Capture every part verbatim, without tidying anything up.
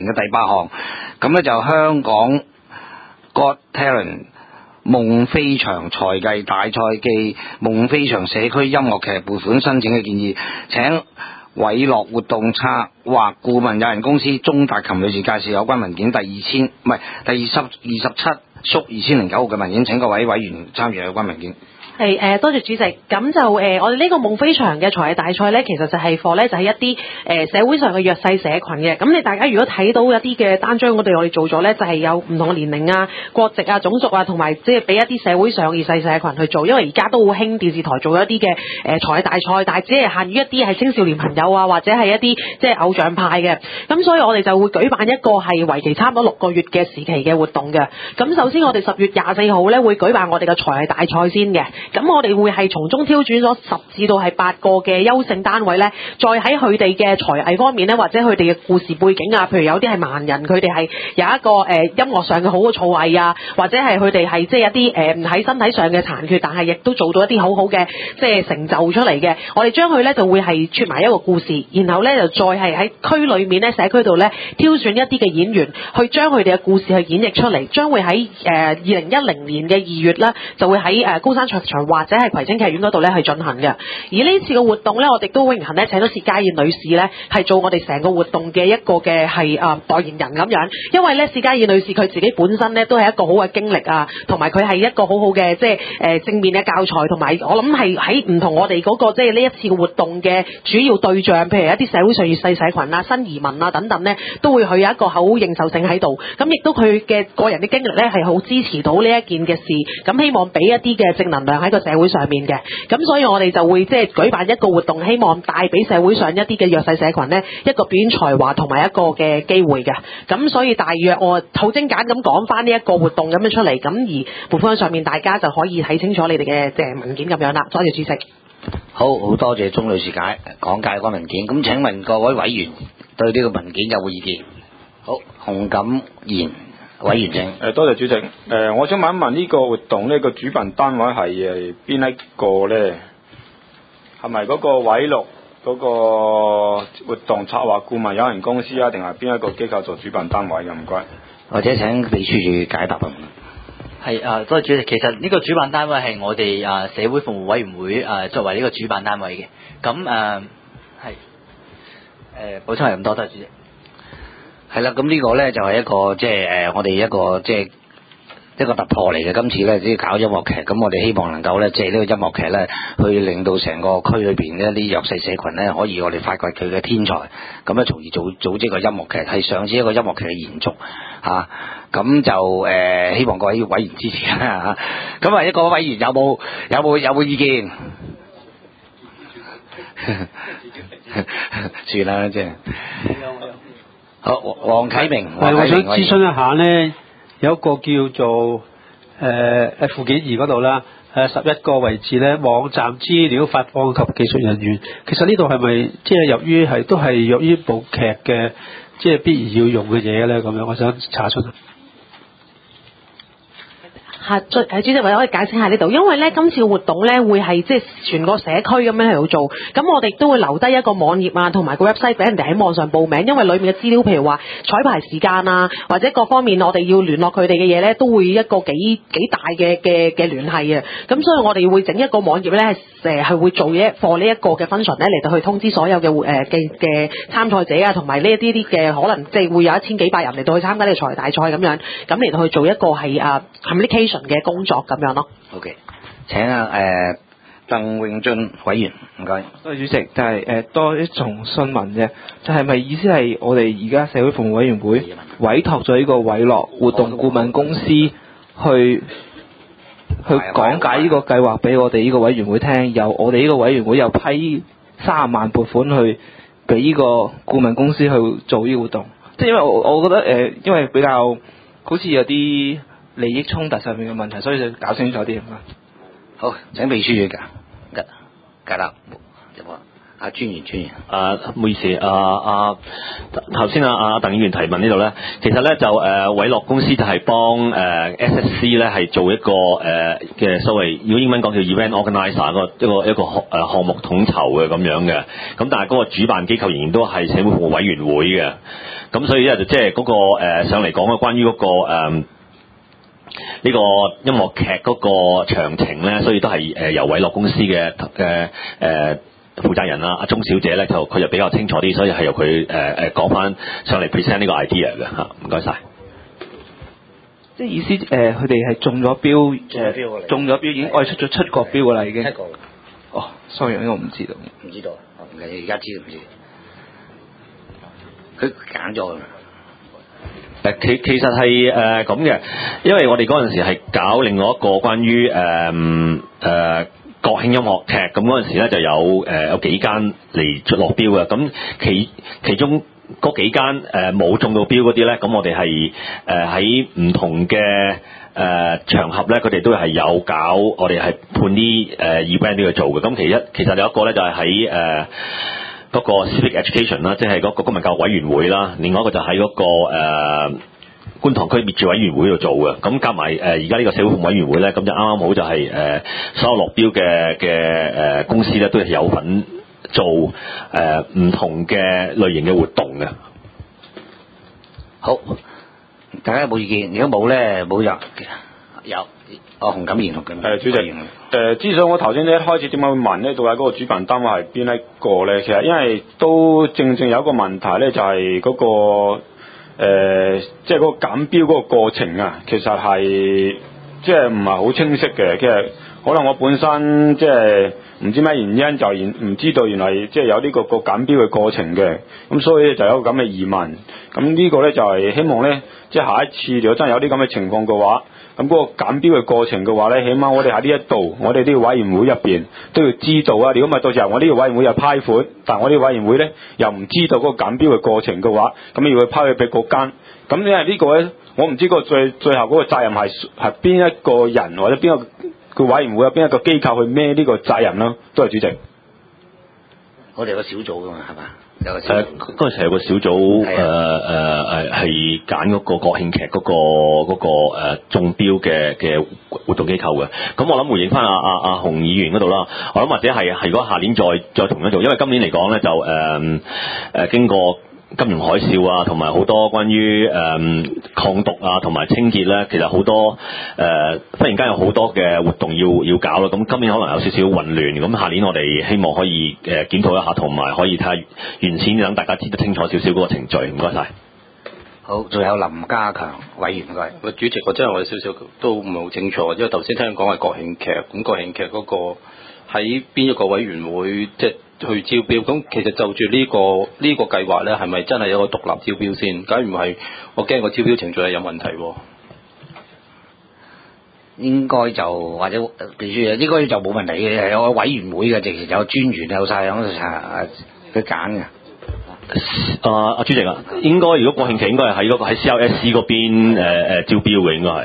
嘅第八項，咁咧就香港 Got Talent 夢飛翔才藝大賽暨夢飛翔社區音樂劇撥款申請嘅建議，請偉樂活動策劃顧問有限公司鍾達琴女士介紹有關文件第二千唔係第二十二十七縮二千零九號嘅文件，請各位委員參與有關文件。 係誒、呃，多謝主席。咁就誒、呃，我哋呢個夢飛翔嘅才藝大賽咧，其實就係課咧，就係、是、一啲誒、呃、社會上嘅弱勢社群嘅。咁你大家如果睇到一啲嘅單張，我哋我哋做咗咧，就係、是、有唔同嘅年齡啊、國籍啊、種族啊，同埋即係俾一啲社會上嘅弱勢社群去做。因為而家都好興電視台做一啲嘅誒才藝大賽，但係只係限於一啲係青少年朋友啊，或者係一啲即係偶像派嘅。咁所以我哋就會舉辦一個係為期差唔多六個月嘅時期嘅活動嘅。咁首先我哋十月廿四號咧會舉辦我哋嘅才藝大賽先嘅。咁我哋會係從中挑選咗十至到係八個嘅優勝單位咧，再喺佢哋嘅才藝方面咧，或者佢哋嘅故事背景啊，譬如有啲係盲人，佢哋係有一個誒、呃、音樂上嘅好嘅造詣啊，或者係佢哋係即係一啲誒喺身體上嘅殘缺，但係亦都做到一啲好好嘅即係成就出嚟嘅。我哋將佢咧就會係撮埋一個故事，然後咧就再係喺區裏面咧社區度咧挑選一啲嘅演員去將佢哋嘅故事去演繹出嚟，將會喺誒二零一零年嘅二月咧就會喺誒高山卓場或者係葵青劇院嗰度咧去進行嘅。而呢次嘅活動咧，我哋都榮幸咧請到薛家燕女士咧係做我哋成個活動嘅一個嘅係誒代言人咁樣。因為咧薛家燕女士佢自己本身咧都係一個好嘅經歷啊，同埋佢係一個好好嘅即係誒正面嘅教材，同埋我諗係喺唔同我哋嗰個即係呢一次嘅活動嘅主要對象，譬如一啲社會上弱勢社群啊、新移民啊等等咧，都會佢有一個好認受性喺度。咁亦都佢嘅個人嘅經歷咧係好支持到呢一件嘅事，咁希望俾一啲嘅正能量喺個社會上面嘅。咁所以我哋就會即係舉辦一個活動，希望帶俾社會上一啲嘅弱勢社群呢一個表演才華同埋一個嘅機會嘅。咁所以大約我好精簡咁講翻呢一個活動咁樣出嚟，咁而撥款上面大家就可以睇清楚你哋嘅即係文件咁樣啦。多謝主席。 好，好多謝鍾女士解講解嗰個文件。咁請問各位委員對呢個文件有冇意見？好，洪錦賢委員請。 誒，多謝主席。誒、呃，我想問一問呢個活動呢、呢個主辦單位係誒邊一個咧？係咪嗰個偉樂嗰個活動策劃顧問有限公司啊，定係邊一個機構做主辦單位嘅？唔該。 或者請秘書處解答啊。 係啊，多謝主席。其實呢個主辦單位係我哋啊社會服務委員會啊作為呢個主辦單位嘅。咁誒係誒補充係咁多，多謝主席。 係啦，咁呢個咧就係一個即係誒我哋一個即係一個突破嚟嘅。今次咧即係搞音樂劇，咁我哋希望能夠咧借呢個音樂劇咧，去令到成個區裏邊呢啲弱勢社群咧，可以我哋發掘佢嘅天才，咁咧從而組組織個音樂劇，係上次一個音樂劇嘅延續嚇。咁、啊、就誒、呃、希望各位委員支持啦嚇。咁啊，一個委員有冇有冇有冇意見？算啦，即係。好，黃啟明， 係我想諮詢一下呢，有一個叫做誒誒附件二嗰度啦，誒十一個位置咧，網站資料發放及技術人員。其實呢度係咪即係由於係都係由於部劇嘅即係必然要用嘅嘢咧？咁樣我想查詢。 係，誒主席，或者可以解釋下呢度，因為咧今次嘅活動咧會係即係全個社區咁樣喺度做，咁我哋都會留低一個網頁啊，同埋個 website 俾人哋喺網上報名，因為裡面嘅資料譬如話彩排時間啊，或者各方面我哋要聯絡佢哋嘅嘢咧，都會一個幾幾大嘅嘅嘅聯繫啊，咁所以我哋會整一個網頁咧，係誒係會做嘢 for 呢一個嘅 function 咧嚟到去通知所有嘅誒嘅嘅參賽者啊，同埋呢一啲啲嘅可能即係會有一千幾百人嚟到去參加呢個才藝大賽咁樣，咁嚟到去做一個係啊 communication嘅工作咁樣咯。 OK， 請啊誒鄧永俊委員，唔該。 多謝主席，就係誒多一重詢問啫，就係咪意思係我哋而家社會服務委員會委託咗呢個偉樂活動顧問公司去去講解呢個計劃俾我哋呢個委員會聽，由我哋呢個委員會又批三十萬撥款去俾呢個顧問公司去做呢個活動，即係因為我我覺得誒、呃，因為比較好似有啲利益衝突上面嘅問題，所以就搞清楚啲咁啊。 好，請秘書處解解解答。 啊，專員專員。 啊，唔好意思，啊啊頭先啊啊鄧議員提問呢度咧，其實咧就誒偉樂公司就係幫誒 S S C 咧係做一個誒嘅、呃、所謂，如果英文講叫 event organizer 個一個一個項誒項目統籌嘅咁樣嘅，咁但係嗰個主辦機構仍然都係社會服務委員會嘅，咁所以咧就即係嗰個誒、呃、上嚟講嘅關於嗰、嗰個誒。呃呢個音樂劇嗰個詳情咧，所以都係誒由偉樂公司嘅嘅誒負責人啦，阿鐘小姐咧就佢就比較清楚啲，所以係由佢誒誒講翻上嚟 present 呢個 idea 嘅嚇，唔該晒。 即係意思誒，佢哋係中咗標誒，中咗標已經愛出咗七個標㗎啦，已經。 七個。 哦 ，sorry，呢個我唔知道。 唔知道，你而家知唔知？佢揀咗。 誒其其實係誒咁嘅，因為我哋嗰陣時係搞另外一個關於誒誒國慶音樂劇，咁嗰陣時咧就有誒、呃、有幾間嚟落標嘅，咁其其中嗰幾間誒冇、呃、中到標嗰啲咧，咁我哋係誒喺唔同嘅誒、呃、場合咧，佢哋都係有搞，我哋係判啲誒 event 都要做嘅。咁其一其實有一個咧就係喺誒嗰個 civic education 啦，即係嗰個公民教育委員會啦，另外一個就喺嗰、那個誒、呃、觀塘區滅罪委員會度做嘅，咁加埋誒而家呢個社會服務委員會咧，咁就啱啱好就係、是、誒、呃、所有落標嘅嘅誒公司咧，都係有份做誒唔、呃、同嘅類型嘅活動嘅。 好，大家有冇意見？如果冇咧，冇入有。哦，洪錦賢，洪錦賢。 誒，主席，誒、呃，之所以我頭先一開始點解會問咧，到底嗰個主辦單位係邊一個咧？其實因為都正正有一個問題咧，就係、是、嗰、那個誒，即係嗰個揀標嗰個過程啊，其實係即係唔係好清晰嘅。其實可能我本身即係唔知咩原因，就唔知道原來即係有呢、這個個揀標嘅過程嘅，咁所以就有個咁嘅疑問。咁呢個咧就係、是、希望咧，即係下一次如果真係有啲咁嘅情況嘅話，咁嗰個揀標嘅過程嘅話咧，起碼我哋喺呢一度，我哋呢個委員會入邊都要知道啊！如果唔係到時候我呢個委員會又批款，但係我呢個委員會咧又唔知道嗰個揀標嘅過程嘅話，咁要去批去俾嗰間，咁因為呢個咧，我唔知個最最後嗰個責任係係邊一個人或者邊個個委員會有邊一個機構去孭呢個責任咯？都係主席。 我哋有個小組㗎嘛，係嘛？誒嗰陣時有個小組誒誒誒係揀嗰個國慶劇嗰、嗰個嗰、嗰個誒、呃、中標嘅嘅活動機構嘅。咁我諗回應翻阿阿阿洪議員嗰度啦，我諗或者係係如果下年再再同一做，因為今年嚟講咧就誒誒、呃呃、經過金融海嘯啊，同埋好多關於誒、呃、抗毒啊，同埋清潔咧，其實好多誒、呃、忽然間有好多嘅活動要要搞啦。咁今年可能有少少混亂，咁下年我哋希望可以誒檢討一下，同埋可以睇下完善，等大家知得清楚少少嗰個程序。唔該晒。 好，仲有林家強委員，唔該。 喂，主席，我真係我有少少都唔係好清楚，因為頭先聽講係國慶劇，咁國慶劇嗰個喺邊一個委員會即係去招標？咁其實就住呢、這個呢、這個計劃咧，係咪真係有個獨立招標先？假如唔係，我驚個招標程序係有問題喎。 應該就或者記住，應該就冇問題嘅，有個委員會嘅，直情有專員有晒咁啊，佢揀嘅。 啊，阿主席啊，應該如果國慶劇應該係喺嗰個喺 C R S C 嗰邊誒誒招標嘅，應該係。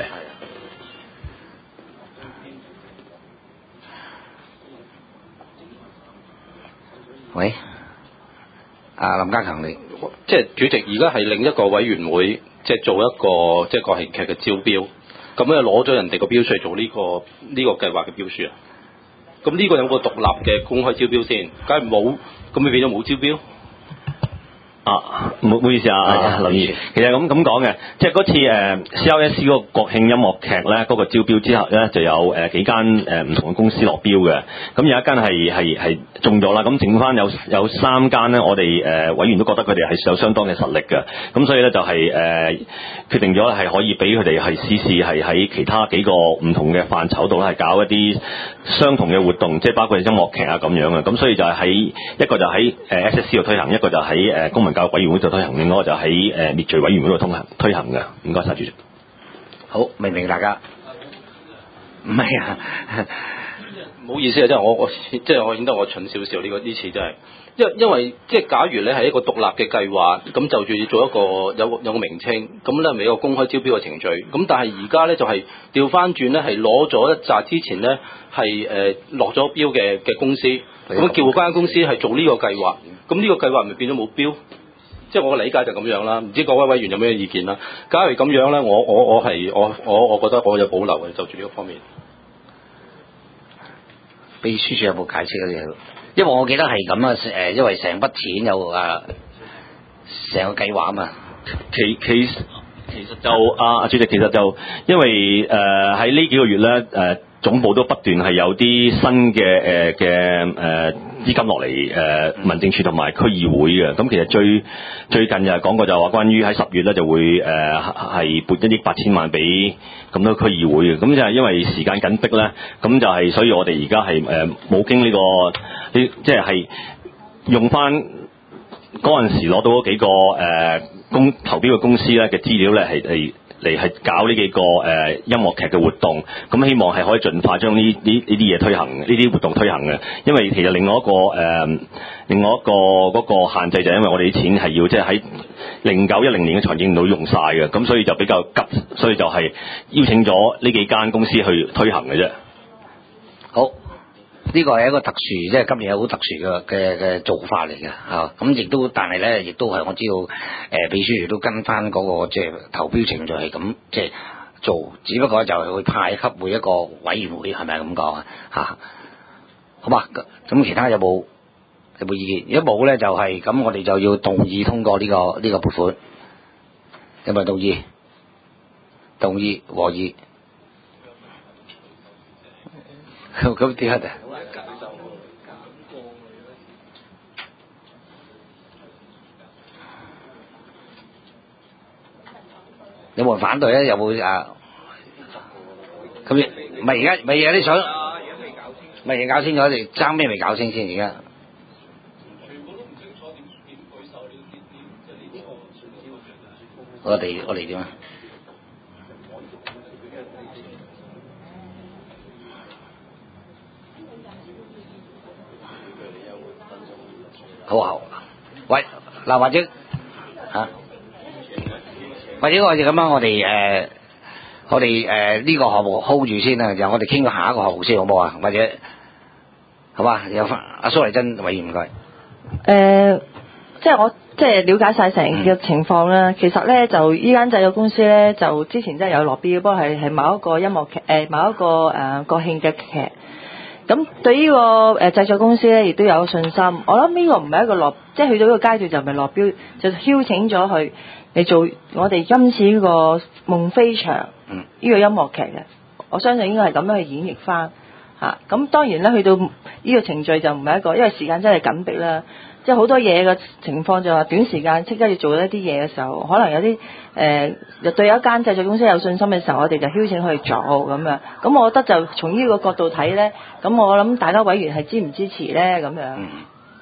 喂，阿林家強你， 即係主席，而家係另一個委員會，即係做一個即係國慶劇嘅招標，咁咧攞咗人哋個標書嚟做呢、這個呢、這個計劃嘅標書啊。咁呢個有個獨立嘅公開招標先，梗係冇，咁咪變咗冇招標。 啊，唔好唔好意思啊，啊林議員，其實咁咁講嘅，即係嗰次誒、呃、C R S C 嗰個國慶音樂劇咧，嗰、那個招標之後咧，就有誒、呃、幾間誒唔同嘅公司落標嘅，咁有一間係係係中咗啦，咁剩翻有有三間咧，我哋誒、呃、委員都覺得佢哋係有相當嘅實力嘅，咁所以咧就係、是、誒、呃、決定咗係可以俾佢哋係試試係喺其他幾個唔同嘅範疇度咧係搞一啲相同嘅活動，即係包括音樂劇啊咁樣嘅，咁所以就係喺一個就喺誒 S S C 度推行，一個就喺誒、呃、公民教育委員會度推行，另外就喺誒滅罪委員會度通行推行嘅。唔該晒主席。 好，明唔明大家？唔係啊， 唔好意思啊，即係我我即係我顯得我蠢少少呢個呢次真係，因為因為即係假如咧係一個獨立嘅計劃，咁就住要做一個有個有個名稱，咁咧咪有個公開招標嘅程序，咁但係而家咧就係調翻轉咧係攞咗一紮之前咧係誒落咗標嘅嘅公司，咁叫翻間公司係做呢個計劃，咁呢個計劃咪變咗冇標？即係我嘅理解就咁樣啦，唔知各位委員有咩意見啦？假如咁樣咧，我我我係我我我覺得我有保留嘅，就住呢個方面。 秘書處有冇解釋嗰啲嘢？因為我記得係咁啊，誒，因為成筆錢有誒成個計劃啊嘛。 其其其實就啊，阿主席其實就因為誒喺呢幾個月咧誒、呃、總部都不斷係有啲新嘅誒嘅誒資金落嚟誒民政處同埋區議會嘅，咁其實最最近就係講過就話關於喺十月咧就會誒係撥一億八千萬俾咁多區議會嘅，咁就係因為時間緊迫咧，咁就係所以我哋而家係誒冇經呢個呢即係係用翻嗰陣時攞到嗰幾個誒。呃公投標嘅公司咧嘅資料咧係係嚟係搞呢幾個誒、呃、音樂劇嘅活動，咁希望係可以盡快將呢呢呢啲嘢推行，呢啲活動推行嘅。因為其實另外一個誒、呃，另外一個嗰個限制就係因為我哋啲錢係要即係喺零九一零年嘅財政年度用晒嘅，咁所以就比較急，所以就係邀請咗呢幾間公司去推行嘅啫。 好。呢個係一個特殊，即係今年有好特殊嘅嘅嘅做法嚟嘅嚇，咁亦都，但係咧，亦都係我知道，誒、呃、秘書亦都跟翻嗰、那個即係投標程序係咁即係做，只不過就係會派給每一個委員會，係咪咁講啊？嚇，好嘛？咁其他有冇有冇意見？如果冇咧，就係、是、咁，我哋就要動議通過呢、這個呢、這個撥款，有冇動議？動議和議。咁點解？有冇人反對咧？有冇啊？咁唔係而家，唔係而家啲想，唔係而家搞清楚，你爭咩未搞清先？而家我哋我哋點啊？好好，喂，嗱或者嚇。啊或者我哋咁樣，我哋誒、呃，我哋誒呢個項目 hold 住先啊，然後我哋傾到下一個項目先好唔好啊？或者好嘛？有翻阿蘇麗珍委員唔該。誒、 呃，即係我即係了解晒成個情況啦。嗯、其實咧就依間製作公司咧就之前真係有落標，不過係係某一個音樂劇誒、呃、某一個誒、呃、國慶嘅劇。咁對呢個誒製作公司咧亦都有信心。我諗呢個唔係一個落，即係去到呢個階段就唔係落標，就邀請咗佢。嚟做我哋今次呢個夢飛翔呢個音樂劇嘅，我相信應該係咁樣去演繹翻嚇。咁、啊、當然咧，去到呢個程序就唔係一個，因為時間真係緊迫啦，即係好多嘢嘅情況就話短時間即刻要做一啲嘢嘅時候，可能有啲誒又對有一間製作公司有信心嘅時候，我哋就邀請佢去做咁樣。咁我覺得就從呢個角度睇咧，咁我諗大家委員係支唔支持咧咁樣？嗯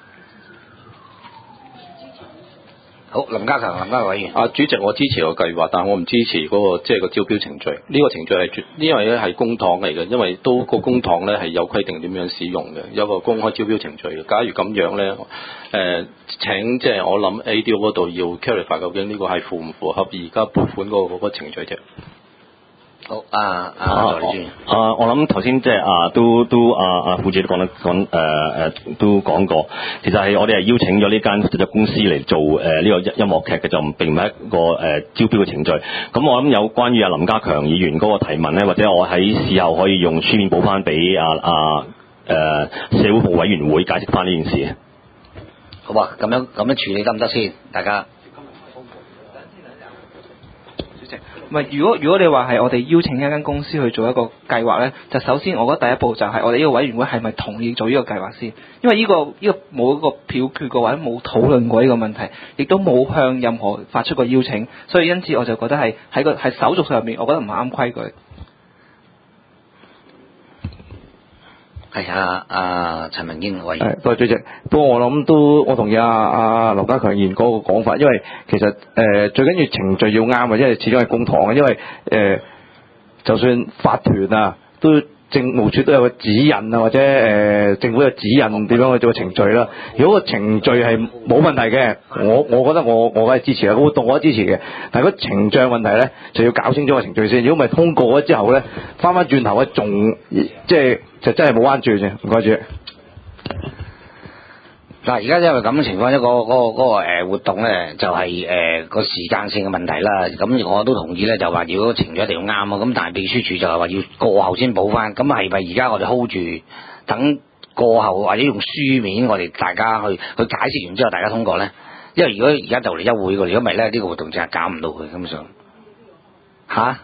好，林家強，林家強委員。 啊，主席，我支持個計劃，但係我唔支持嗰、那個即係、就是、個招標程序。呢、這個程序係絕，因為咧係公帑嚟嘅，因為都個公帑咧係有規定點樣使用嘅，有個公開招標程序嘅。假如咁樣咧，誒、呃、請即係、就是、我諗 A D O 嗰度要 clarify 究竟呢個係符唔符合而家撥款嗰、那個那個程序啫。 好，啊啊， 啊，啊我諗頭先即係啊，都都啊啊副主席都講得講誒誒，都講過，其實係我哋係邀請咗呢間製作公司嚟做誒呢、呃這個音音樂劇嘅，就並唔係一個誒、呃、招標嘅程序。咁我諗有關於阿林家強議員嗰個提問咧，或者我喺事後可以用書面補翻俾阿阿誒社會服務委員會解釋翻呢件事。 好啊，咁樣咁樣處理得唔得先？大家。 唔係，如果如果你話係我哋邀請一間公司去做一個計劃咧，就首先我覺得第一步就係我哋呢個委員會係咪同意做呢個計劃先？因為呢、呢個呢、呢個冇一個表決過或者冇討論過呢個問題，亦都冇向任何發出過邀請，所以因此我就覺得係喺個係手續上面，我覺得唔係啱規矩。 係啊，阿陳文堅委員。 係，多謝主席。不過我諗都，我同意阿阿劉家強議員嗰個講法，因為其實誒、呃、最緊要程序要啱嘅，因為始終係公帑嘅，因為誒、呃、就算法團啊，都政務處都有個指引啊，或者誒、呃、政府有指引點樣去做個程序啦。如果個程序係冇問題嘅，我我覺得我我梗係支持啦，個活動我都支持嘅。但係如果程序有問題咧，就要搞清楚個程序先。如果唔係通過咗之後咧，翻翻轉頭咧，仲即係就真係冇彎轉嘅。唔該主席。 嗱，而家因為咁嘅情況，一個嗰、嗰個嗰、嗰個誒活動咧，就係誒個時間性嘅問題啦。咁我都同意咧，就話如果程序一定要啱啊。咁但係秘書處就係話要過後先補翻。咁係咪而家我哋 hold 住，等過後或者用書面，我哋大家去去解釋完之後，大家通過咧？因為如果而家就嚟休會嘅，如果唔係咧，呢、呢個活動就係搞唔到佢根本上。嚇？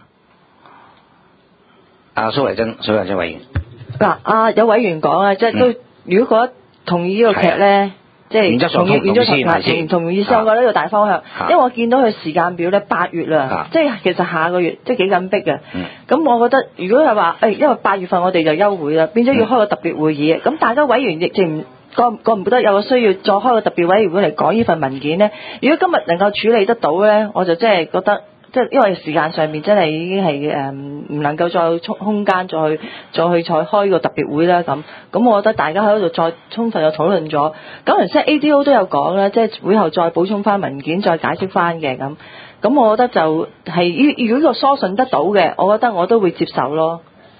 阿蘇麗珍，蘇麗珍委員。 嗱，啊有委員講啊，即係都、嗯、如果覺得同意呢個劇咧，即係同意原則上同同意先，我覺得呢個大方向。因為我見到佢時間表咧，八月啦，即係其實下個月即係幾緊迫嘅。咁、嗯、我覺得如果係話誒，因為八月份我哋就休會啦，變咗要開個特別會議。咁、嗯、大家委員亦淨唔覺覺唔覺得有個需要再開個特別委員會嚟講呢份文件咧？如果今日能夠處理得到咧，我就真係覺得。即係因為時間上面真係已經係誒唔能夠再充空間再去再去再開個特別會啦咁，咁我覺得大家喺度再充分嘅討論咗，咁其實 A D O 都有講啦，即係會後再補充翻文件再解釋翻嘅咁，咁我覺得就係如果個疏順得到嘅，我覺得我都會接受咯。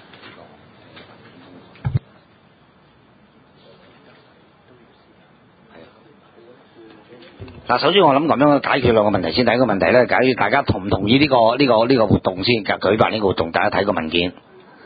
嗱，首先我諗咁樣解決兩個問題先。第一個問題咧，假如大家同唔同意呢、這個呢、這個呢、這個活動先，就舉辦呢個活動，大家睇個文件。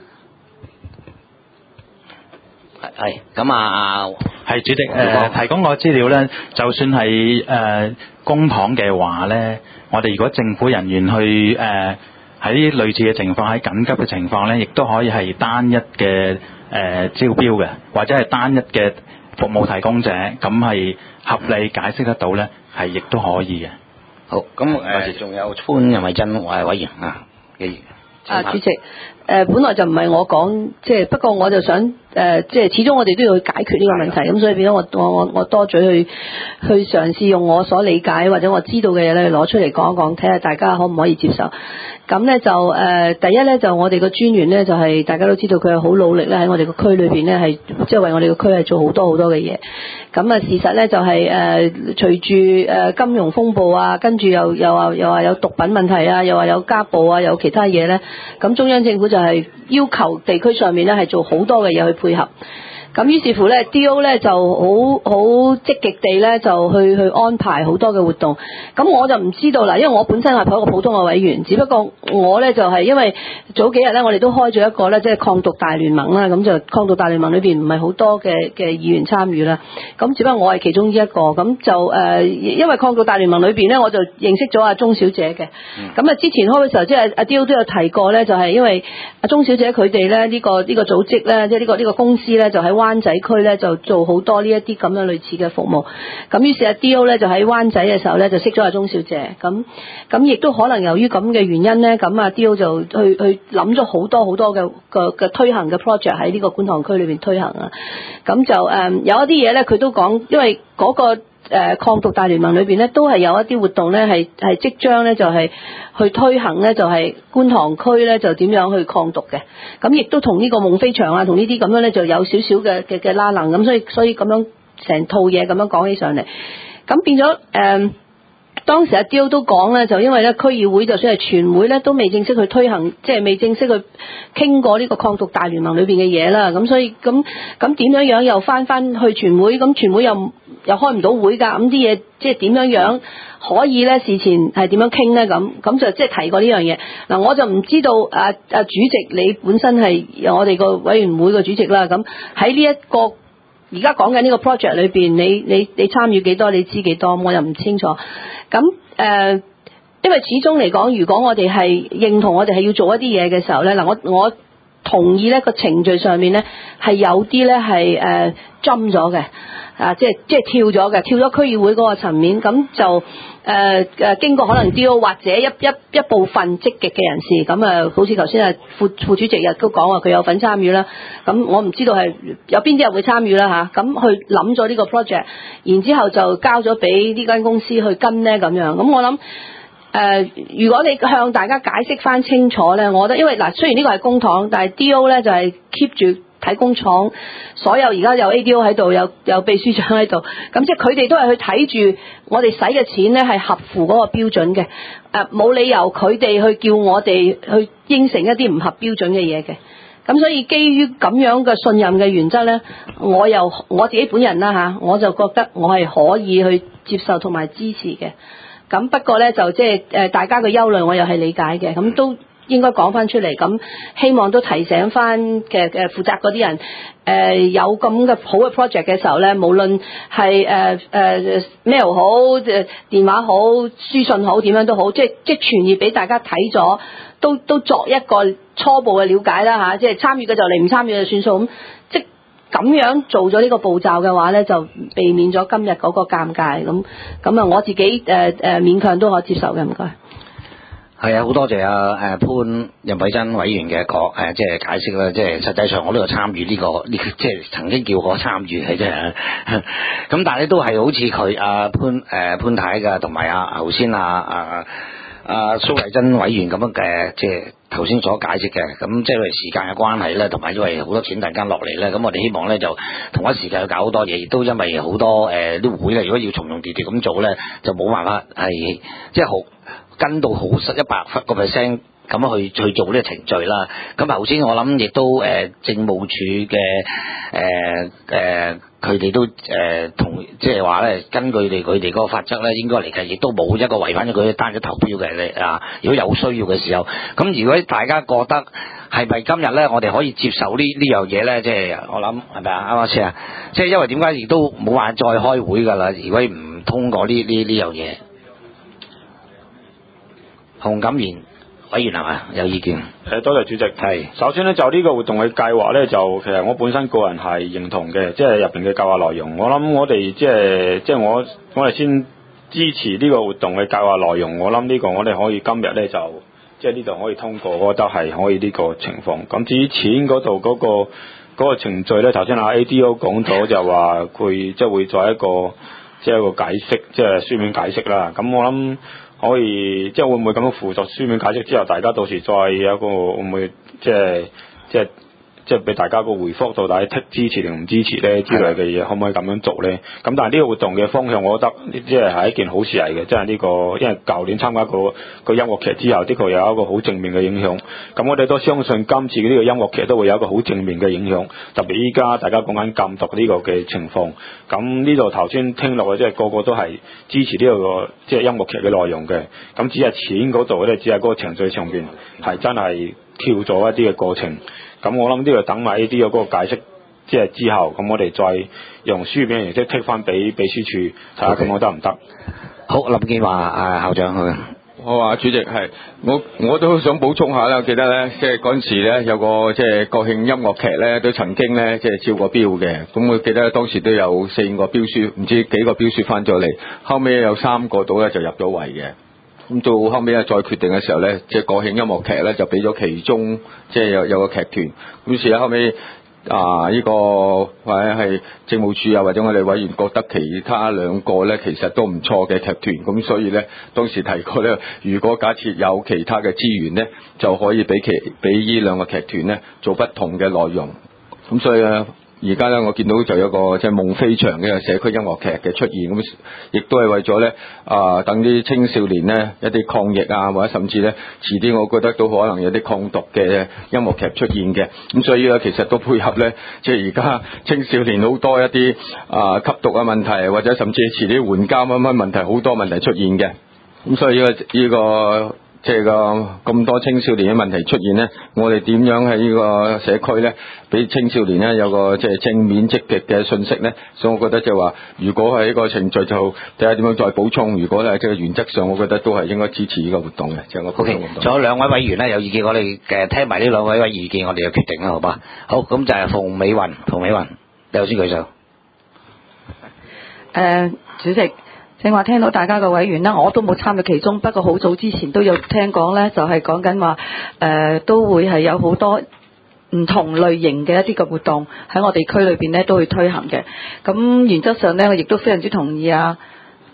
係咁啊， 係主席誒、呃、提供個資料咧，就算係誒公帑嘅話咧，我哋如果政府人員去誒喺、呃、類似嘅情況，喺緊急嘅情況咧，亦都可以係單一嘅誒、呃、招標嘅，或者係單一嘅服務提供者，咁係合理解釋得到咧。係，亦都可以嘅。 好，咁誒，仲、呃、有潘仁偉珍委委員啊， 啊，主席，誒、呃，本來就唔係我講，即係不過我就想誒、呃，即係始終我哋都要去解決呢個問題，咁所以變咗我我我我多嘴去去嘗試用我所理解或者我知道嘅嘢咧攞出嚟講一講，睇下大家可唔可以接受。咁咧就誒、呃，第一咧就我哋個專員咧就係、是、大家都知道佢係好努力咧喺我哋個區裏邊咧係即係為我哋個區係做好多好多嘅嘢。咁啊事實咧就係、是、誒、呃、隨住誒金融風暴啊，跟住又又話又話有毒品問題啊，又話有家暴啊，有其他嘢咧，咁中央政府就係要求地區上面咧係做好多嘅嘢去配合。咁於是乎咧 D O 咧就好好積極地咧就去去安排好多嘅活動。咁我就唔知道啦，因為我本身係一個普通嘅委員，只不過我咧就係、是、因為早幾日咧我哋都開咗一個咧即係抗毒大聯盟啦，咁就抗毒大聯盟裏邊唔係好多嘅嘅議員參與啦。咁只不過我係其中之一個，咁就誒、呃、因為抗毒大聯盟裏邊咧我就認識咗阿鐘小姐嘅。咁啊之前開嘅時候即係阿 D O 都有提過咧，就係、是、因為阿鐘小姐佢哋咧呢個呢、這個組織咧即係呢個呢、這個公司咧就喺灣仔區咧就做好多呢一啲咁樣類似嘅服務，咁於是阿 D O 咧就喺灣仔嘅時候咧就識咗阿鐘小姐，咁咁亦都可能由於咁嘅原因咧，咁阿 D O 就去去諗咗好多好多嘅嘅嘅推行嘅 project 喺呢個觀塘區裏邊推行啊，咁就誒、呃、有一啲嘢咧佢都講，因為嗰、那個。誒、呃、抗毒大聯盟裏邊咧，都係有一啲活動咧，係係即將咧就係、是、去推行咧，就係、是、觀塘區咧就點樣去抗毒嘅。咁亦都同呢個夢飛翔啊，同呢啲咁樣咧就有少少嘅嘅嘅拉能咁，所以所以咁樣成套嘢咁樣講起上嚟，咁變咗誒、呃、當時阿 D.O 都講咧，就因為咧區議會就算係全會咧，都未正式去推行，即係未正式去傾過呢個抗毒大聯盟裏邊嘅嘢啦。咁所以咁咁點樣樣又翻翻去全會，咁全會又又開唔到會㗎，咁啲嘢即係點樣樣可以咧？事前係點樣傾咧？咁咁就即係提過呢樣嘢。嗱，我就唔知道啊啊主席你本身係我哋個委員會個主席啦。咁喺呢一個而家講緊呢個 project 裏邊，你你你參與幾多？你知幾多？我又唔清楚。咁誒、呃，因為始終嚟講，如果我哋係認同我哋係要做一啲嘢嘅時候咧，嗱，我我同意咧個程序上面咧係有啲咧係誒針咗嘅。啊，即係即係跳咗嘅，跳咗區議會嗰個層面，咁就誒誒、呃、經過可能 D O 或者一一一部分積極嘅人士，咁啊，好似頭先啊副副主席亦都講話佢有份參與啦，咁我唔知道係有邊啲人會參與啦嚇，咁去諗咗呢個 project，然之後就交咗俾呢間公司去跟咧咁樣，咁我諗。誒、 呃，如果你向大家解釋翻清楚咧，我覺得因為嗱，雖然呢個係公帑，但係 D O 咧就係 keep 住睇工廠，所有而家有 A D O 喺度，有有秘書長喺度，咁即係佢哋都係去睇住我哋使嘅錢咧係合乎嗰個標準嘅，誒、呃、冇理由佢哋去叫我哋去應承一啲唔合標準嘅嘢嘅。咁所以基於咁樣嘅信任嘅原則咧，我又我自己本人啦嚇，我就覺得我係可以去接受同埋支持嘅。咁不過咧就即係誒大家嘅憂慮，我又係理解嘅。咁都應該講翻出嚟，咁希望都提醒翻嘅嘅負責嗰啲人，誒、呃、有咁嘅好嘅 project 嘅時候咧，無論係誒誒 mail 好、誒電話好、書信好，點樣都好，即係即係傳閱俾大家睇咗，都都作一個初步嘅了解啦嚇，即係參與嘅就嚟，唔參與就算數咁，即係咁樣做咗呢個步驟嘅話咧，就避免咗今日嗰個尷尬咁咁啊！我自己誒誒、呃、勉強都可以接受嘅，唔該。 係啊，好多謝啊誒潘任偉珍委員嘅講誒，即係解釋啦。即係實際上我都有參與呢個呢，即係曾經叫我參與嘅啫。咁但係咧都係好似佢阿潘誒、呃、潘太㗎，同埋啊頭先啊啊啊蘇麗珍委員咁樣嘅，即係頭先所解釋嘅。咁即係因為時間嘅關係咧，同埋因為好多錢突然間落嚟咧，咁我哋希望咧就同一時間去搞好多嘢，亦都因為好多誒啲、呃、會咧，如果要從容疊疊咁做咧，就冇辦法係即係好。跟到好實一百個 percent 咁樣去去做呢個程序啦。咁頭先我諗亦都誒、呃、政務處嘅誒誒佢哋都誒、呃、同即係話咧，根據哋佢哋嗰個法則咧，應該嚟計亦都冇一個違反咗佢單一投票嘅咧啊。如果有需要嘅時候，咁如果大家覺得係咪今日咧，我哋可以接受呢呢樣嘢咧？即係我諗係咪啊？啱唔啱先啊？即係因為點解亦都冇話再開會㗎啦？如果唔通過呢呢呢樣嘢。洪錦賢委員係嘛？有意見？ 誒，多謝主席。係首先咧，就呢個活動嘅計劃咧，就其實我本身個人係認同嘅，即係入邊嘅計劃內容。我諗我哋即係即係我我哋先支持呢個活動嘅計劃內容。我諗呢個我哋可以今日咧就即係呢度可以通過，我覺得係可以呢個情況。咁至於錢嗰度嗰個嗰個程序咧，頭先阿 A D O 講咗就話佢即係會作一個即係一個解釋，即係書面解釋啦。咁我諗。可以即係會唔會咁樣附屬書面解釋之後，大家到時再有一個會唔會即係即係即係俾大家個回覆到底支持定唔支持咧之類嘅嘢，可唔可以咁樣做咧？咁但係呢個活動嘅方向，我覺得即係係一件好事嚟嘅，即係呢個因為舊年參加過個音樂劇之後，的確有一個好正面嘅影響。咁我哋都相信今次呢個音樂劇都會有一個好正面嘅影響，特別依家大家講緊禁毒呢個嘅情況。咁呢度頭先聽落嘅即係個個都係支持呢個即係音樂劇嘅內容嘅。咁只係錢嗰度咧，只係嗰個程序上邊係真係跳咗一啲嘅過程。咁我諗呢度等埋呢啲嘅嗰個解釋，即係之後，咁我哋再用書面形式剔翻俾秘書處睇下，咁我得唔得？ 好，林建華啊校長去。 好啊，主席係，我我都想補充下啦。記得咧，即係嗰陣時咧有個即係國慶音樂劇咧，都曾經咧即係招過標嘅。咁我記得當時都有四五個標書，唔知幾個標書翻咗嚟，後尾有三個到咧就入咗圍嘅。咁到後尾咧再決定嘅時候咧，即係國慶音樂劇咧就俾咗其中即係有有個劇團。於是咧後尾啊呢、這個或者係政務處啊或者我哋委員覺得其他兩個咧其實都唔錯嘅劇團，咁所以咧當時提過咧，如果假設有其他嘅資源咧，就可以俾其俾呢兩個劇團咧做不同嘅內容。咁所以咧。而家咧，我見到就有個即係夢飛翔嘅社區音樂劇嘅出現，咁亦都係為咗咧啊，等啲青少年咧一啲抗疫啊，或者甚至咧遲啲，我覺得都可能有啲抗毒嘅音樂劇出現嘅。咁所以咧，其實都配合咧，即係而家青少年好多一啲啊吸毒嘅問題，或者甚至遲啲援交乜乜問題，好多問題出現嘅。咁所以呢個呢個。即係個咁多青少年嘅問題出現呢，我哋點樣喺呢個社區呢，俾青少年呢有個即係正面積極嘅信息呢？所以我覺得就係話，如果係一個程序就睇下點樣再補充。如果咧即係原則上，我覺得都係應該支持呢個活動嘅，即係我補充活動。 仲有兩位委員呢，有意見，我哋誒聽埋呢兩位嘅意見，我哋就決定啦，好吧？好，咁就係馮美雲，馮美雲，你頭先舉手。 誒、呃，主席。正話聽到大家嘅委員啦，我都冇參與其中，不過好早之前都有聽講咧，就係講緊話誒都會係有好多唔同類型嘅一啲嘅活動喺我哋區裏邊咧都會推行嘅。咁原則上咧，我亦都非常之同意啊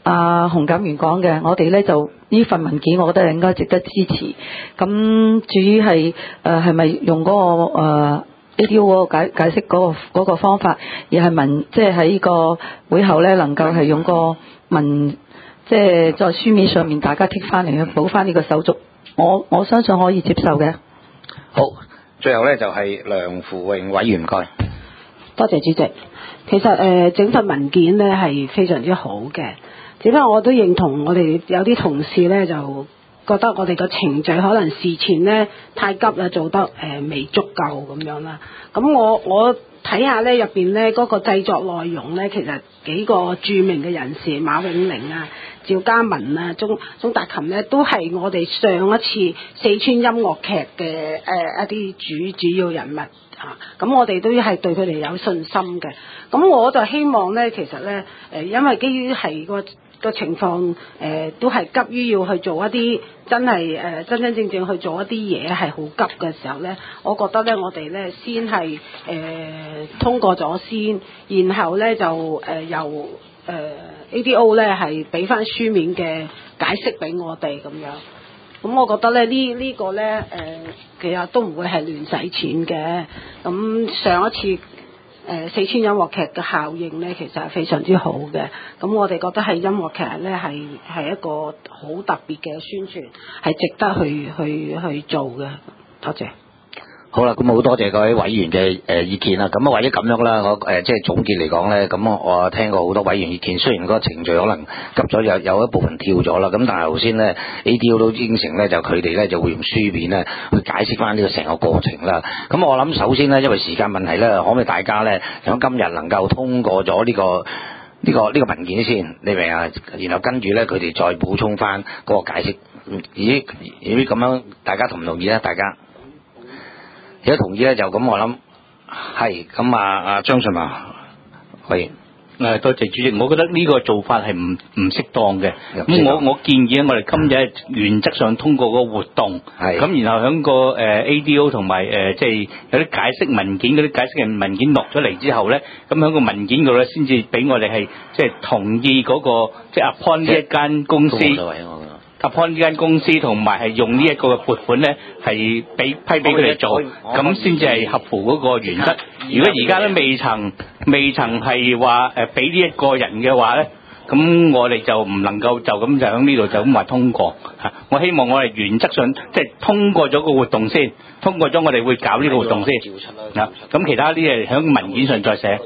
阿洪錦元講嘅，我哋咧就呢份文件，我覺得應該值得支持。咁至於係誒係咪用嗰、嗰個、呃、A D O 嗰個解解釋嗰、嗰個嗰個方法，而係文即係喺呢個會後咧能夠係用個文即係在書面上面大家剔翻嚟去補翻呢個手續，我我相信可以接受嘅。 好，最後咧就係梁扶榮委員，唔該。 多謝主席。其實誒、呃、整份文件咧係非常之好嘅，只不過我都認同我哋有啲同事咧就覺得我哋個程序可能事前咧太急啦，做得誒、呃、未足夠咁樣啦。咁我我睇下咧入邊咧嗰個製作內容咧，其實幾個著名嘅人士馬永玲啊、趙嘉文啊、鐘鐘達琴咧，都係我哋上一次四川音樂劇嘅誒一啲主主要人物。啊，咁我哋都係對佢哋有信心嘅。咁我就希望咧，其實咧，誒，因為基於係個個情況，誒、呃，都係急於要去做一啲真係誒、呃、真真正正去做一啲嘢係好急嘅時候咧，我覺得咧，我哋咧先係誒、呃、通過咗先，然後咧就誒、呃、由誒、呃、A D O 咧係俾翻書面嘅解釋俾我哋咁樣。咁我覺得咧呢呢、這個咧誒、呃，其實都唔會係亂使錢嘅。咁上一次誒、呃、四川音樂劇嘅效應咧，其實係非常之好嘅。咁我哋覺得係音樂劇咧係係一個好特別嘅宣傳，係值得去去去做嘅。多謝。 好啦，咁好多謝各位委員嘅誒意見啦。咁啊，或者咁樣啦，我誒即係總結嚟講咧，咁我聽過好多委員意見，雖然嗰個程序可能急咗，有有一部分跳咗啦。咁但係頭先咧 A D O 都應承咧，就佢哋咧就會用書面咧去解釋翻呢個成個過程啦。咁我諗首先咧，因為時間問題咧，可唔可以大家咧響今日能夠通過咗呢個呢個呢個文件先，你明啊？然後跟住咧，佢哋再補充翻嗰個解釋。咦咦咁樣，大家同唔同意咧？大家？如果同意咧，就咁我諗係咁啊！阿張順華，係誒多謝主席，我覺得呢個做法係唔唔適當嘅。咁我我建議咧，我哋今日原則上通過個活動，咁然後喺個誒 A D O 同埋誒即係有啲解釋文件嗰啲解釋嘅文件落咗嚟之後咧，咁喺個文件度咧先至俾我哋係即係同意嗰個即係 appoint 呢一間公司。appoint 呢間公司同埋係用呢一個嘅撥款咧，係俾批俾佢哋做，咁先至係合乎嗰個原則。如果而家都未曾未曾係話誒俾呢一個人嘅話咧，咁我哋就唔能夠就咁就喺呢度就咁話通過嚇。我希望我哋原則上即係通過咗個活動先，通過咗我哋會搞呢個活動先嗱。咁其他啲嘢喺文件上再寫。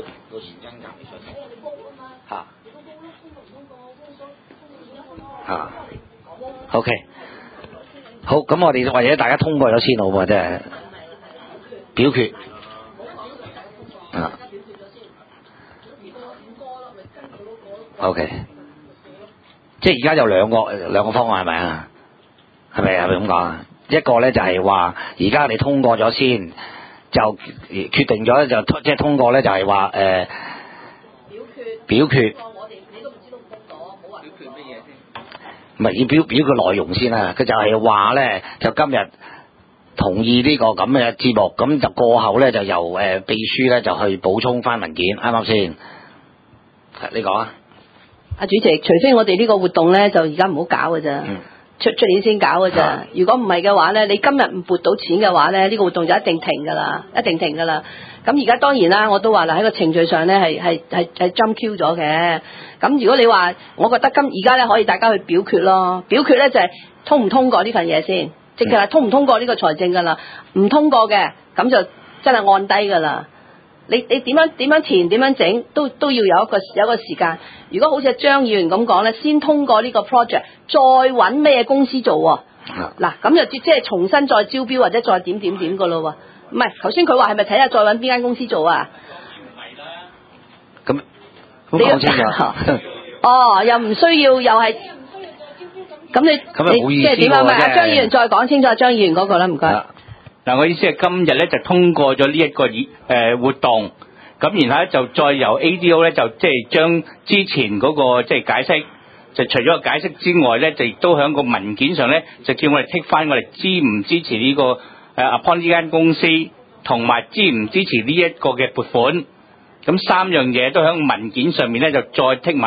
嚇嚇。O K， 好，咁我哋或者大家通過咗先好喎，即係表決啊。O K， 即係而家有兩個兩個方案係咪啊？係咪係咪咁講啊？一個咧就係話，而家你通過咗先，就決定咗就即係通過咧，就係話誒表決。唔係要表表個內容先啦，佢就係話咧，就今日同意呢個咁嘅節目，咁就過後咧就由誒、呃、秘書咧就去補充翻文件，啱唔啱先？你講啊！ 阿主席，除非我哋呢個活動咧，就而家唔好搞㗎咋，嗯、出出年先搞㗎咋。啊、如果唔係嘅話咧，你今日唔撥到錢嘅話咧，呢、呢個活動就一定停㗎啦，一定停㗎啦。咁而家當然啦，我都話啦，喺個程序上咧係係係係 jump Q 咗嘅。咁如果你話，我覺得今而家咧可以大家去表決咯。表決咧就係通唔通過呢份嘢先，即係通唔通過呢個財政㗎啦。唔通過嘅，咁就真係按低㗎啦。你你點樣點樣填點樣整，都都要有一個有一個時間。如果好似張議員咁講咧，先通過呢個 project， 再揾咩公司做喎？嗱，咁就即係重新再招標或者再點點點㗎咯喎。唔係，頭先佢話係咪睇下再揾邊間公司做啊？ 咁咁講清楚。 哦，又唔需要，又係。咁你你即係點啊？咪阿張議員再講清楚，張議員嗰個啦，唔該。 嗱，我意思係今日咧就通過咗呢一個議誒活動，咁然後咧就再由 A D O 咧就即係將之前嗰個即係解釋，就除咗個解釋之外咧，就亦都喺個文件上咧就叫我哋剔翻我哋支唔支持呢個誒 appoint 呢間公司，同埋支唔支持呢一個嘅撥款，咁三樣嘢都喺文件上面咧就再剔埋，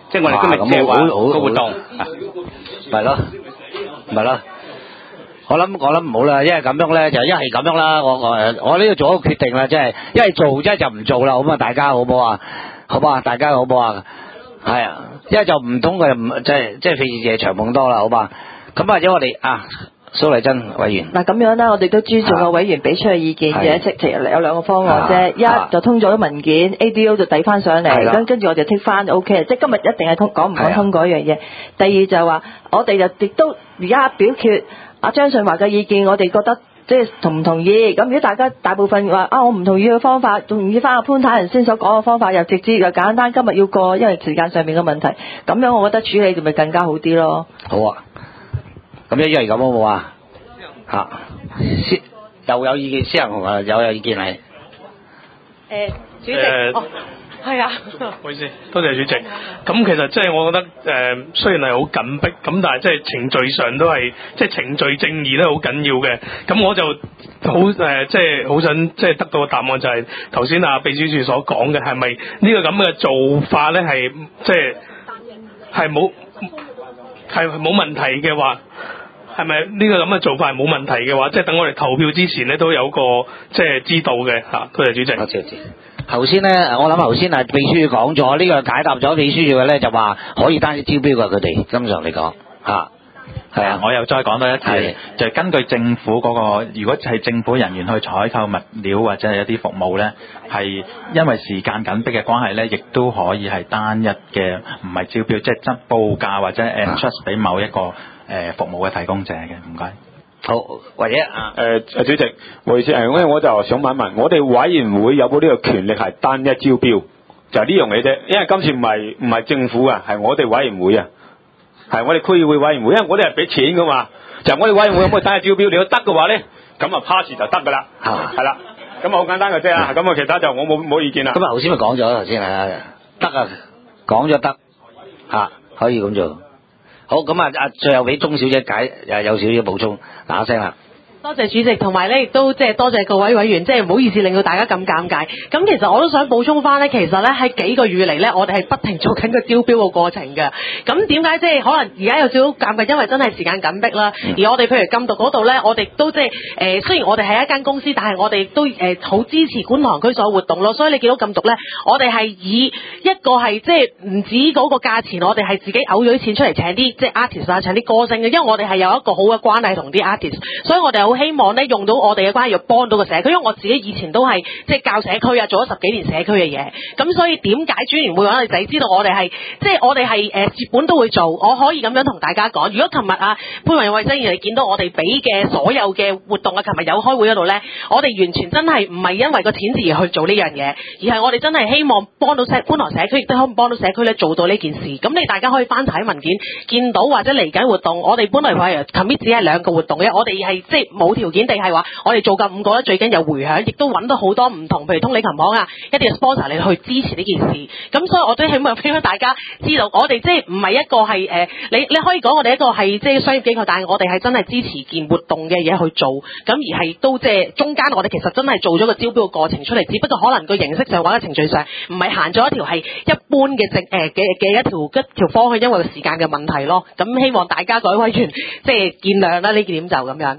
即係我哋今日即係話個活動， 咪咯，咪咯。我諗我諗唔好啦，因為咁樣咧就一係咁樣啦，我我我呢度做一個決定啦，即係一係做，一係就唔做啦，好嘛？大家好唔好啊？好唔好啊？大家好唔好啊？係啊，一係就唔通佢就唔即係即係費事夜長夢多啦，好嘛？咁或者我哋啊，蘇麗珍委員嗱咁樣啦，我哋都尊重個委員俾出嘅意見嘅，即係有兩個方案啫，一就通咗文件 ，A D O 就遞翻上嚟，咁跟住我就剔翻 O K， 即係今日一定係通講唔講通嗰樣嘢。第二就話我哋就亦都而家表決。阿張順華嘅意見，我哋覺得即係同唔同意？咁如果大家大部分話啊，我唔同意嘅方法，同意翻阿潘太人先所講嘅方法，又直接又簡單，今日要過，因為時間上面嘅問題，咁樣我覺得處理就咪更加好啲咯。 好啊，咁一係咁好冇啊？嚇，先又有意見，先人啊，有有意見係。 誒，主席， 呃哦，係啊， 唔好意思，多謝主席。咁其實即係我覺得誒、呃，雖然係好緊迫，咁但係即係程序上都係即係程序正義都好緊要嘅。咁我就好誒，即係好想即係得到嘅答案就係頭先啊秘書處所講嘅，係咪呢個咁嘅做法咧係即係係冇係冇問題嘅話？係咪呢個咁嘅做法係冇問題嘅話，即係等我哋投票之前咧都有個即係知道嘅嚇。多謝主席。 多謝主席。頭先咧，我諗頭先啊，秘書講咗呢個解答咗秘書嘅咧，就話可以單一招標嘅佢哋，經常嚟講嚇。 係啊，我又再講多一次，就係根據政府嗰、那個，如果係政府人員去採購物料或者係一啲服務咧，係因為時間緊迫嘅關係咧，亦都可以係單一嘅，唔係招標，即係執報價或者 entrust 俾某一個誒、呃、服務嘅提供者嘅。唔該。 好，或者啊， 誒誒主席，唔好意思，誒，因為我就想問一問，我哋委員會有冇呢個權力係單一招標？就係呢樣嘢啫，因為今次唔係唔係政府啊，係我哋委員會啊。係我哋區議會委員會，因為我哋係俾錢噶嘛，就係我哋委員會可唔可以單一招標？你要得嘅話咧，咁啊 pass 就得噶啦，係啦，咁啊好簡單嘅啫啊，咁啊其他就我冇冇意見啦。 咁啊頭先咪講咗頭先係得啊，講咗得嚇，可以咁做。好，咁啊啊，最後俾鐘小姐解誒有少少補充，嗱一聲啦。 多謝主席，同埋咧亦都即係多謝各位委員，即係唔好意思令到大家咁尷尬。咁其實我都想補充翻咧，其實咧喺幾個月嚟咧，我哋係不停做緊個招標嘅過程嘅。咁點解即係可能而家有少少尷尬，因為真係時間緊迫啦。而我哋譬如禁毒嗰度咧，我哋都即係誒，雖然我哋係一間公司，但係我哋都誒好支持觀塘區所有活動咯。所以你見到禁毒咧，我哋係以一個係即係唔止嗰個價錢，我哋係自己嘔咗啲錢出嚟請啲即係 artist 啊，請啲歌星嘅，因為我哋係有一個好嘅關係同啲 artist，所以我哋好希望咧用到我哋嘅關係，要幫到個社區。因為我自己以前都係即係教社區啊，做咗十幾年社區嘅嘢。咁所以點解專員會揾我哋仔知道我哋係即係我哋係誒接本都會做。我可以咁樣同大家講，如果琴日啊潘文慧真議員見到我哋俾嘅所有嘅活動啊，琴日有開會嗰度咧，我哋完全真係唔係因為個錢字而去做呢樣嘢，而係我哋真係希望幫到社觀塘社區，亦都可以幫到社區咧做到呢件事。咁你大家可以翻睇文件，見到或者嚟緊活動，我哋本來話琴日只係兩個活動嘅，我哋係即係冇條件地係話我哋做夠五個咧，最緊有迴響，亦都揾到好多唔同，譬如通利琴行啊，一啲嘅 sponsor 嚟去支持呢件事。咁所以我都希望俾大家知道，我哋即係唔係一個係誒、呃，你你可以講我哋一個係即係商業機構，但係我哋係真係支持件活動嘅嘢去做，咁而係都即係中間我哋其實真係做咗個招標嘅過程出嚟，只不過可能個形式上或者程序上唔係行咗一條係一般嘅正誒嘅嘅一條一條方向，因為個時間嘅問題咯。咁希望大家各位委員即係見諒啦，呢點就咁樣。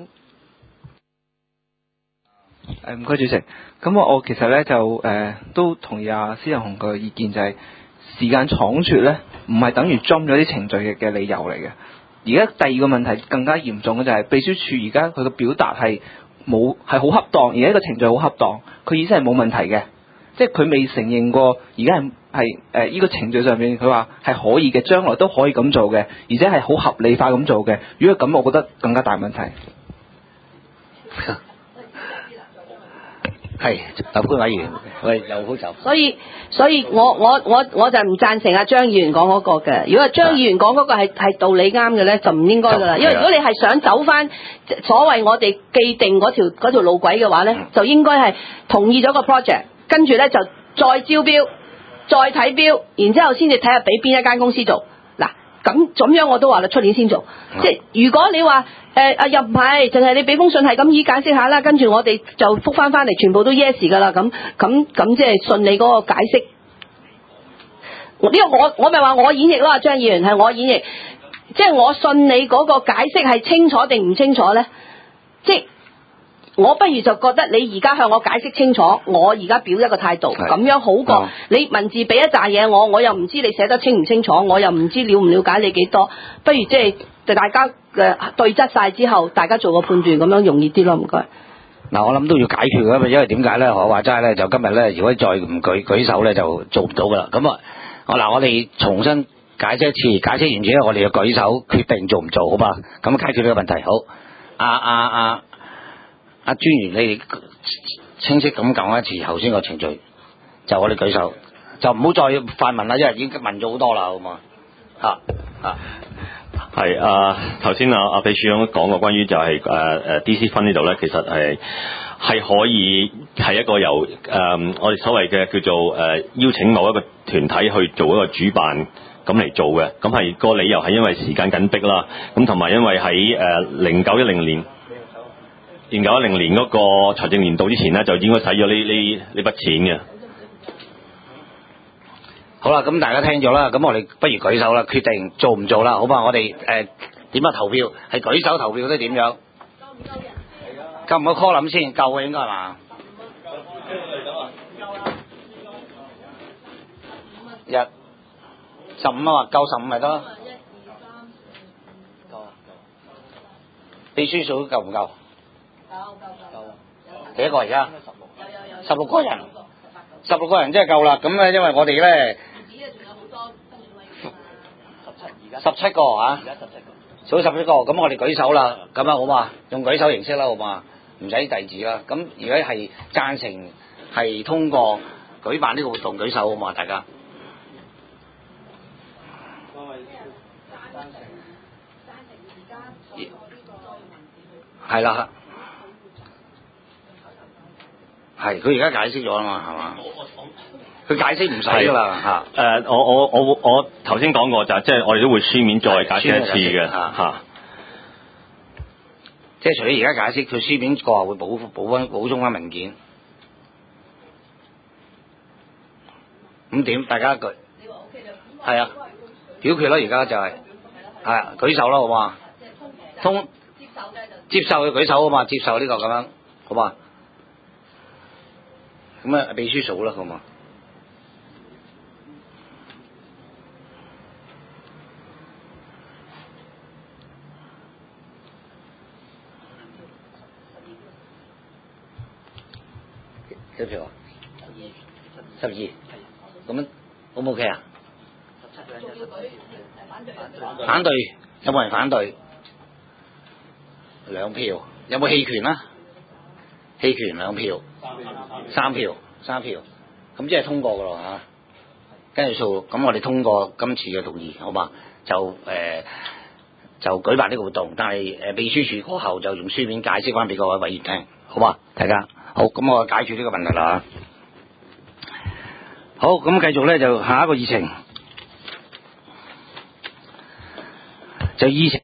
誒唔該主席，咁我我其實咧就誒、呃、都同意阿施仁雄嘅意見，就係、是、時間倉促咧，唔係等於 jump 咗啲程序嘅嘅理由嚟嘅。而家第二個問題更加嚴重嘅就係秘書處而家佢嘅表達係冇係好恰當，而家個程序好恰當，佢意思係冇問題嘅，即係佢未承認過而家係係誒依個程序上面佢話係可以嘅，將來都可以咁做嘅，而且係好合理化咁做嘅。如果咁，我覺得更加大問題。 係，立法委員，喂，又好走。 所以，所以我我我我就唔贊成阿張議員講嗰個嘅。如果係張議員講嗰個係係道理啱嘅咧，就唔應該噶啦。因為如果你係想走翻所謂我哋既定嗰條嗰條路軌嘅話咧，就應該係同意咗個 project， 跟住咧就再招標，再睇標，然之後先至睇下俾邊一間公司做。嗱，咁咁樣我都話啦，出年先做。即係如果你話。誒啊又唔係，淨係你俾封信係咁意解釋下啦，跟住我哋就覆翻翻嚟，全部都 yes 噶啦，咁咁咁即係順利嗰個解釋。 呢個我我咪話我演繹咯，張議員係我演繹，即係我信你嗰個解釋係清楚定唔清楚咧？即係我不如就覺得你而家向我解釋清楚，我而家表一個態度，咁樣好過你文字俾一紮嘢我，我又唔知你寫得清唔清楚，我又唔知了唔了解你幾多，不如即係大家嘅對質晒之後，大家做個判斷，咁樣容易啲咯，唔該。 嗱，我諗都要解決㗎，因為點解咧？我話齋咧，就今日咧，如果再唔舉舉手咧，就做唔到噶啦。咁啊，我嗱，我哋重新解釋一次，解釋完之後，我哋要舉手決定做唔做，好嘛？咁解決呢個問題。好，阿阿阿阿專員，你哋清晰咁講一次頭先個程序，就我哋舉手，就唔好再發問啦，因為已經問咗好多啦，好嘛？嚇啊！ 係啊，頭先啊啊秘書長講過關於就係誒誒 D C 分呢度咧，其實係係可以係一個由誒、呃、我哋所謂嘅叫做誒、呃、邀請某一個團體去做一個主辦咁嚟做嘅，咁係個理由係因為時間緊迫啦，咁同埋因為喺誒零九一零年零九一零年嗰個財政年度之前咧，就應該使咗呢呢呢筆錢嘅。 好啦，咁大家聽咗啦，咁我哋不如舉手啦，決定做唔做啦，好嘛？我哋誒點樣投票？係舉手投票都點樣？夠唔夠 call 諗先？夠嘅應該係嘛？一十五啊嘛，夠十五咪得咯。秘書數夠唔夠？夠夠夠。幾多個而家？十六個人。十六個人真係夠啦，咁咧因為我哋咧十七個啊，數十七個，咁我哋舉手啦，咁啊好嘛？用舉手形式啦，好嘛？唔使遞字啦。咁而家係贊成係通過舉辦呢個活動，舉手好嘛？大家係啦，係佢而家解釋咗啦嘛，係嘛？佢解釋唔使噶啦嚇。 誒，我我我我頭先講過就係即係我哋都會書面再解釋一次嘅嚇。 即係除咗而家解釋，佢書面過後會補補翻補充翻文件。咁點？大家一句係啊，表決啦！而家就係係啊，舉手啦，好嘛？通接受嘅舉手啊嘛，接受呢個咁樣，好嘛？咁啊，秘書數啦，好嘛？幾票啊？十二，咁樣 O 唔 OK 啊？反對有冇人反對？兩票，有冇棄權啊？棄權兩票，三票，三票，咁即係通過噶咯嚇。跟住數，咁我哋通過今次嘅動議，好嘛？就誒、呃、就舉辦呢個活動，但係誒秘書處過後就用書面解釋翻俾各位委員聽，好嘛？大家好，咁我解決呢個問題啦。好，咁繼續咧就下一個議程，就議程。